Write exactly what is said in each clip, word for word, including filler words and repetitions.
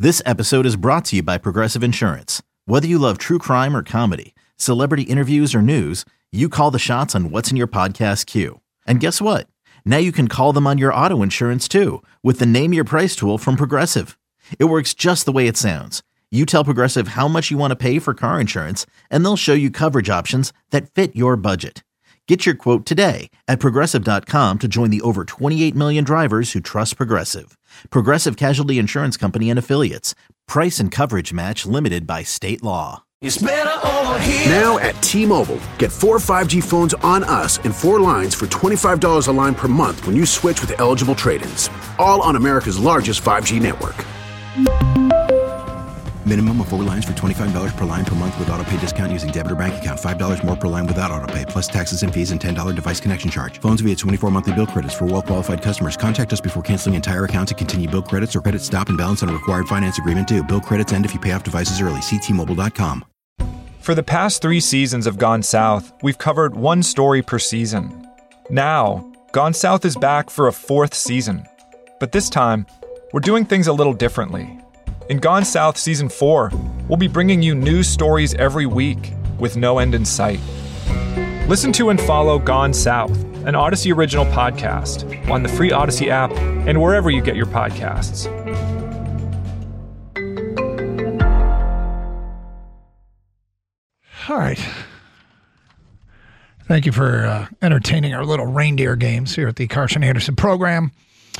This episode is brought to you by Progressive Insurance. Whether you love true crime or comedy, celebrity interviews or news, you call the shots on what's in your podcast queue. And guess what? Now you can call them on your auto insurance too with the Name Your Price tool from Progressive. It works just the way it sounds. You tell Progressive how much you want to pay for car insurance, and they'll show you coverage options that fit your budget. Get your quote today at Progressive dot com to join the over twenty-eight million drivers who trust Progressive. Progressive Casualty Insurance Company and Affiliates. Price and coverage match limited by state law. It's better over here. Now at T-Mobile, get four five G phones on us and four lines for twenty-five dollars a line per month when you switch with eligible trade-ins. All on America's largest five G network. Minimum of four lines for twenty-five dollars per line per month with autopay discount using debit or bank account. five dollars more per line without autopay, plus taxes and fees and ten dollars device connection charge. Phones via twenty-four monthly bill credits for well-qualified customers. Contact us before canceling entire account to continue bill credits or credit stop and balance on a required finance agreement due. Bill credits end if you pay off devices early. See T Mobile dot com. For the past three seasons of Gone South, we've covered one story per season. Now, Gone South is back for a fourth season. But this time, we're doing things a little differently. In Gone South Season four, we'll be bringing you news stories every week with no end in sight. Listen to and follow Gone South, an Odyssey original podcast, on the free Odyssey app and wherever you get your podcasts. All right. Thank you for uh, entertaining our little reindeer games here at the Carson Anderson program.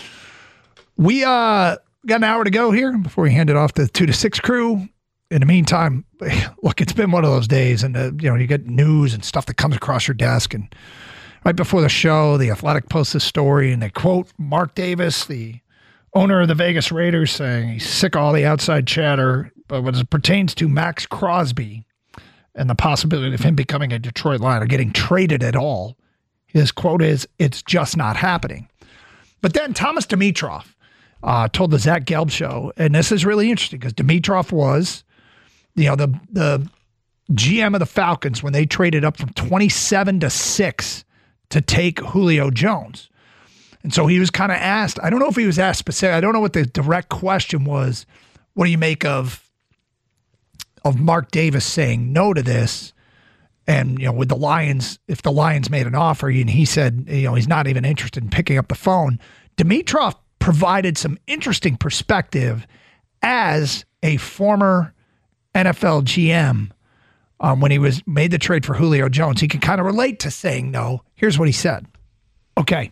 We uh, got an hour to go here before we hand it off to the two to six crew. In the meantime, look, it's been one of those days, and uh, you know, you get news and stuff that comes across your desk. And right before the show, The Athletic posts this story, and they quote Mark Davis, the owner of the Vegas Raiders, saying he's sick of all the outside chatter, but when it pertains to Max Crosby and the possibility of him becoming a Detroit Lion or getting traded at all, his quote is, "It's just not happening." But then Thomas Dimitroff uh, told the Zach Gelb show, and this is really interesting because Dimitroff was, you know, the the G M of the Falcons when they traded up from twenty-seven to six to take Julio Jones. And so he was kind of asked, I don't know if he was asked specific, I don't know what the direct question was, what do you make of of Mark Davis saying no to this? And, you know, with the Lions, if the Lions made an offer and he said, you know, he's not even interested in picking up the phone, Dimitroff provided some interesting perspective as a former N F L G M um, when he was made the trade for Julio Jones. He can kind of relate to saying no. Here's what he said. Okay.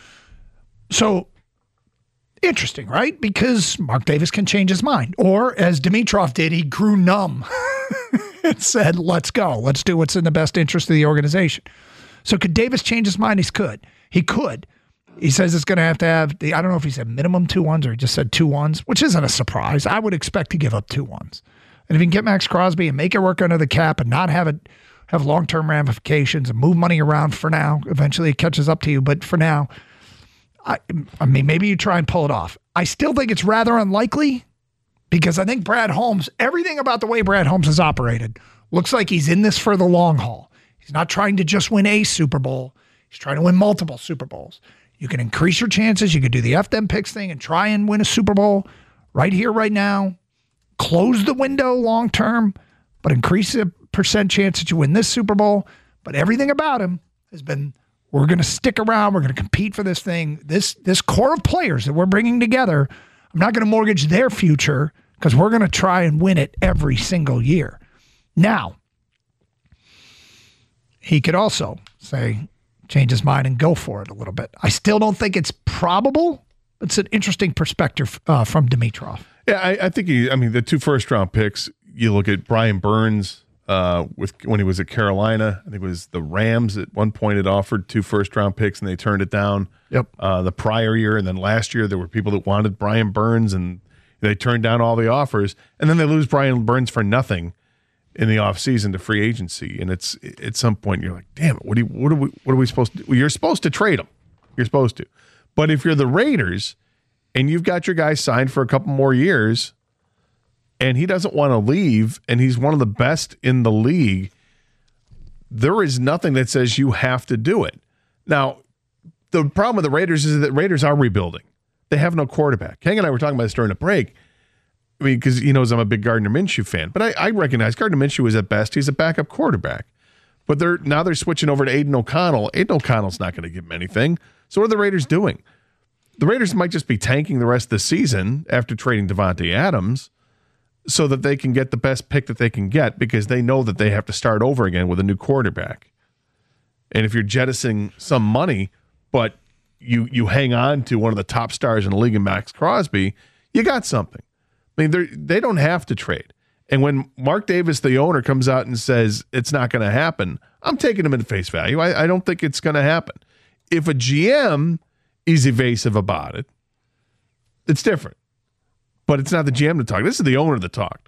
So, interesting, right? Because Mark Davis can change his mind. Or, as Dimitroff did, he grew numb and said, let's go. Let's do what's in the best interest of the organization. So could Davis change his mind? He could. He could. He says it's going to have to have, the, I don't know if he said minimum two ones or he just said two ones, which isn't a surprise. I would expect to give up two ones. And if you can get Max Crosby and make it work under the cap and not have it have long-term ramifications and move money around for now, eventually it catches up to you. But for now, I, I mean, maybe you try and pull it off. I still think it's rather unlikely because I think Brad Holmes, everything about the way Brad Holmes has operated, looks like he's in this for the long haul. He's not trying to just win a Super Bowl. He's trying to win multiple Super Bowls. You can increase your chances. You can do the F them picks thing and try and win a Super Bowl right here, right now. Close the window long term, but increase the percent chance that you win this Super Bowl. But everything about him has been, we're going to stick around. We're going to compete for this thing. This this core of players that we're bringing together, I'm not going to mortgage their future because we're going to try and win it every single year. Now, he could also say, change his mind and go for it a little bit. I still don't think it's probable. It's an interesting perspective uh, from Dimitroff. Yeah, I, I think he, I mean, the two first round picks, you look at Brian Burns uh, with when he was at Carolina. I think it was the Rams at one point had offered two first round picks and they turned it down. Yep. Uh, the prior year and then last year, there were people that wanted Brian Burns and they turned down all the offers. And then they lose Brian Burns for nothing in the offseason to free agency. And it's at some point you're like, damn it, what, do you, what, are, we, what are we supposed to do? Well, you're supposed to trade him. You're supposed to. But if you're the Raiders and you've got your guy signed for a couple more years and he doesn't want to leave and he's one of the best in the league, there is nothing that says you have to do it. Now, the problem with the Raiders is that Raiders are rebuilding. They have no quarterback. Hank and I were talking about this during the break. I mean, because he knows I'm a big Gardner Minshew fan, but I, I recognize Gardner Minshew is at best, he's a backup quarterback. But they're now they're switching over to Aiden O'Connell. Aiden O'Connell's not going to give him anything. So what are the Raiders doing? The Raiders might just be tanking the rest of the season after trading Devontae Adams so that they can get the best pick that they can get because they know that they have to start over again with a new quarterback. And if you're jettisoning some money, but you you hang on to one of the top stars in the league in Max Crosby, you got something. I mean, they they don't have to trade. And when Mark Davis, the owner, comes out and says it's not going to happen, I'm taking him at face value. I, I don't think it's going to happen. If a G M is evasive about it, it's different. But it's not the G M to talk. This is the owner that talked.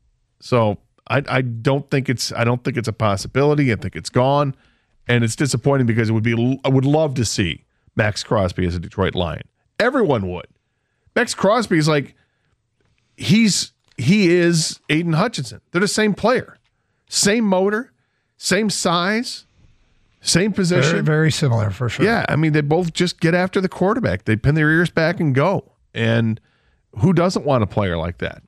So I, I don't think it's I don't think it's a possibility. I think it's gone. And it's disappointing because it would be I would love to see Max Crosby as a Detroit Lion. Everyone would. Max Crosby is like he's he is Aiden Hutchinson. They're the same player. Same motor, same size, same position. Very, very similar for sure. Yeah, I mean, they both just get after the quarterback. They pin their ears back and go. And who doesn't want a player like that?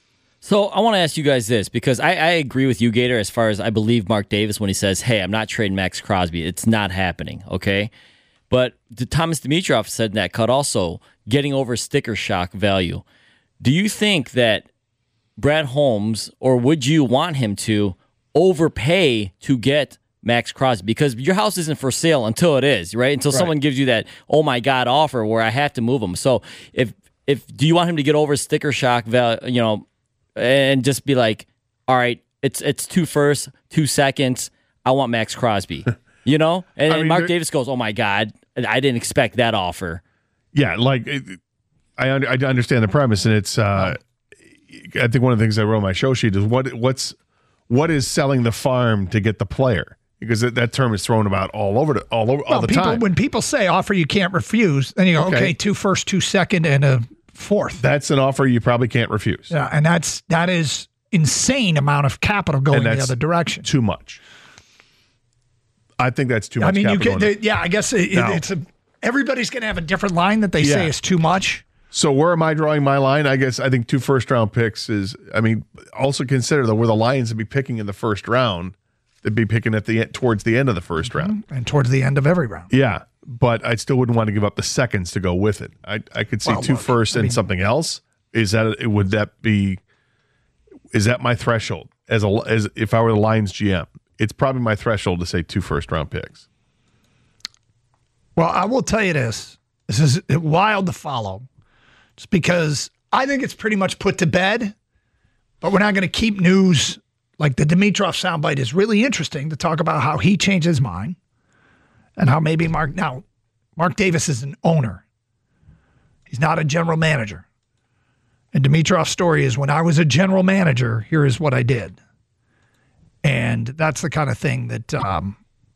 So I want to ask you guys this, because I, I agree with you, Gator, as far as I believe Mark Davis when he says, hey, I'm not trading Max Crosby. It's not happening, okay? But the Thomas Dimitroff said in that cut also, getting over sticker shock value. Do you think that Brad Holmes, or would you want him to, overpay to get Max Crosby? Because your house isn't for sale until it is, right? Until right. someone gives you that, oh my God, offer where I have to move him. So if if do you want him to get over sticker shock value, you know, and just be like, all right, it's it's two firsts, two seconds. I want Max Crosby, you know? And, I mean, and Mark Davis goes, oh, my God, I didn't expect that offer. Yeah, like, I, I understand the premise, and it's, uh, I think one of the things I wrote on my show sheet is what what's what is selling the farm to get the player? Because that, that term is thrown about all over the, all over well, all the people, time. When people say offer you can't refuse, then you go, okay, okay two first, two second, and a fourth. That's an offer you probably can't refuse. Yeah, and that's that is insane amount of capital going the other direction. Too much. I think that's too much. I mean, you can. They, yeah, I guess it, now, it's a. Everybody's going to have a different line that they yeah. say is too much. So where am I drawing my line? I guess I think two first round picks is. I mean, also consider though where the Lions would be picking in the first round. They'd be picking at the towards the end of the first round and towards the end of every round. Yeah, but I still wouldn't want to give up the seconds to go with it. I I could see well, two look, firsts I and mean, something else. Is that would that be? Is that my threshold as a as if I were the Lions G M? It's probably my threshold to say two first round picks. Well, I will tell you this. This is wild to follow. Just because I think it's pretty much put to bed, but we're not going to keep news like the Dimitroff soundbite is really interesting to talk about how he changed his mind and how maybe Mark, now, Mark Davis is an owner. He's not a general manager. And Dimitroff's story is when I was a general manager, here is what I did. And that's the kind of thing that um,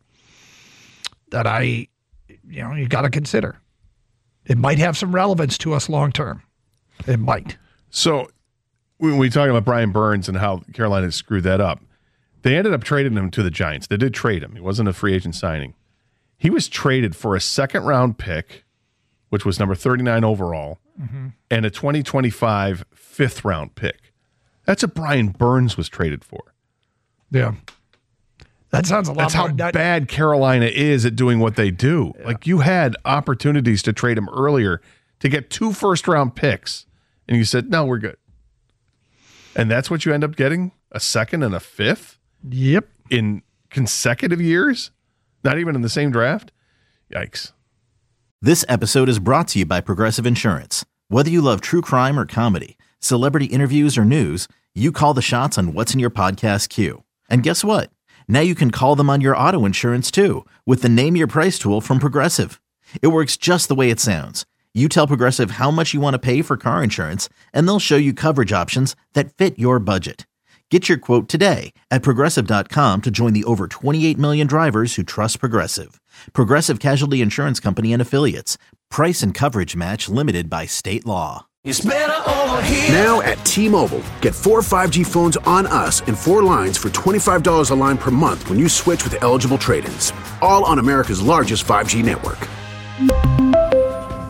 that I, you know, you got to consider. It might have some relevance to us long term. It might. So when we talk about Brian Burns and how Carolina screwed that up, they ended up trading him to the Giants. They did trade him. He wasn't a free agent signing. He was traded for a second round pick, which was number thirty-nine overall, mm-hmm. and a twenty twenty-five fifth round pick. That's what Brian Burns was traded for. Yeah. That sounds a lot That's more. how that, bad Carolina is at doing what they do. Yeah. Like, you had opportunities to trade him earlier to get two first-round picks, and you said, no, we're good. And that's what you end up getting? A second and a fifth? Yep. In consecutive years? Not even in the same draft? Yikes. This episode is brought to you by Progressive Insurance. Whether you love true crime or comedy, celebrity interviews or news, you call the shots on what's in your podcast queue. And guess what? Now you can call them on your auto insurance too with the Name Your Price tool from Progressive. It works just the way it sounds. You tell Progressive how much you want to pay for car insurance, and they'll show you coverage options that fit your budget. Get your quote today at Progressive dot com to join the over twenty-eight million drivers who trust Progressive. Progressive Casualty Insurance Company and Affiliates. Price and coverage match limited by state law. It's better over here. Now at T-Mobile, get four five G phones on us and four lines for twenty-five dollars a line per month when you switch with eligible trade-ins. All on America's largest five G network.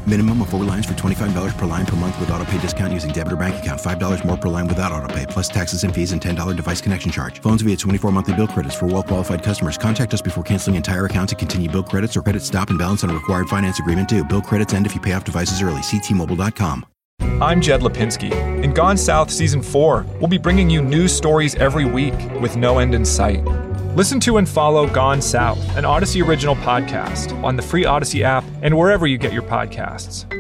Minimum of four lines for twenty-five dollars per line per month with auto pay discount using debit or bank account. five dollars more per line without auto pay, plus taxes and fees and ten dollars device connection charge. Phones via twenty-four monthly bill credits for well-qualified customers. Contact us before canceling entire account to continue bill credits or credit stop and balance on a required finance agreement due. Bill credits end if you pay off devices early. See T Mobile dot com. I'm Jed Lipinski. In Gone South Season four, we'll be bringing you news stories every week with no end in sight. Listen to and follow Gone South, an Odyssey original podcast, on the free Odyssey app and wherever you get your podcasts.